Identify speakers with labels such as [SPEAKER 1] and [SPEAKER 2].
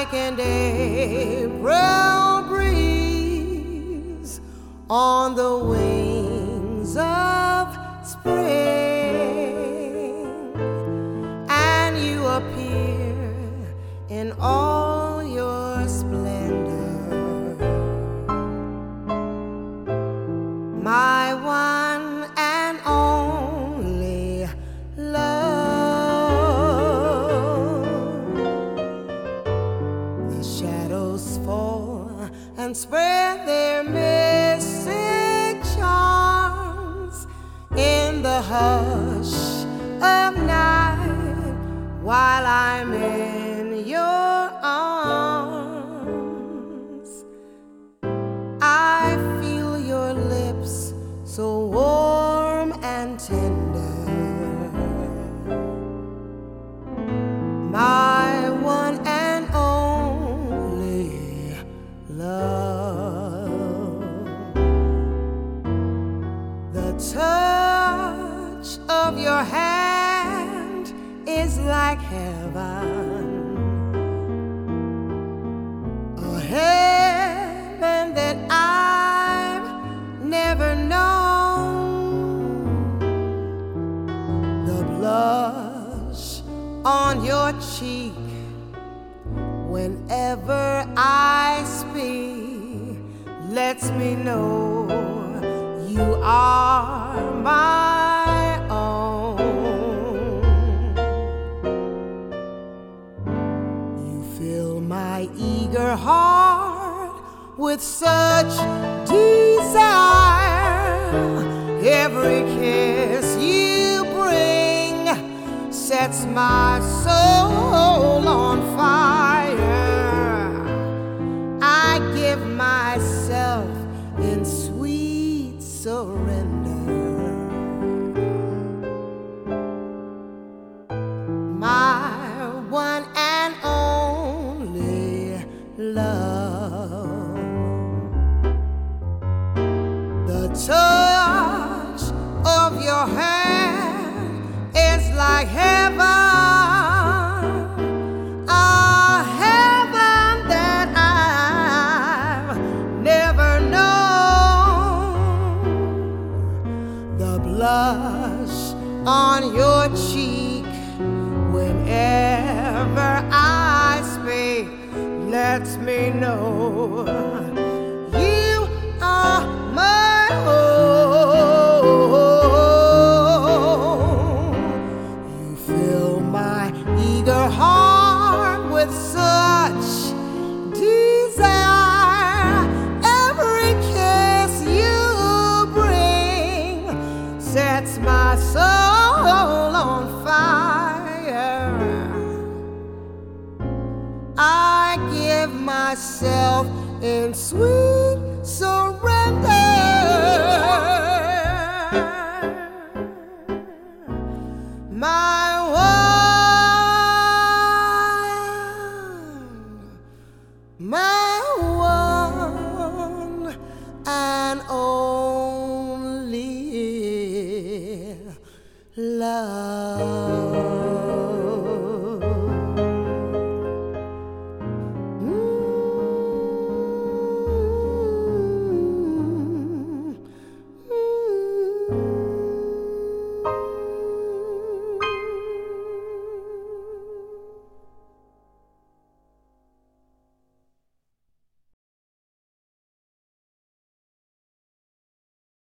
[SPEAKER 1] like an April breeze on the wings of spring, and you appear in all your splendor, my one and only love. The shadows fall and spread their mystic charms in the hush of night while I'm in your arms. I feel your lips so warm and tender, my one and only love. The touch of your hand is like heaven, a heaven that I've never known. The blush on your cheek whenever I speak lets me know you are my own. You fill my eager heart with such desire. Every kiss you bring sets my soul on fire. I give myself in sweet surrender, my one and only love. The touch of your hand is like heaven, a heaven that I've never known. The blush on your cheek whenever I speak lets me know you are my own. You fill my eager heart with such desire. Every kiss you bring sets my soul on fire. I give myself in sweet surrender.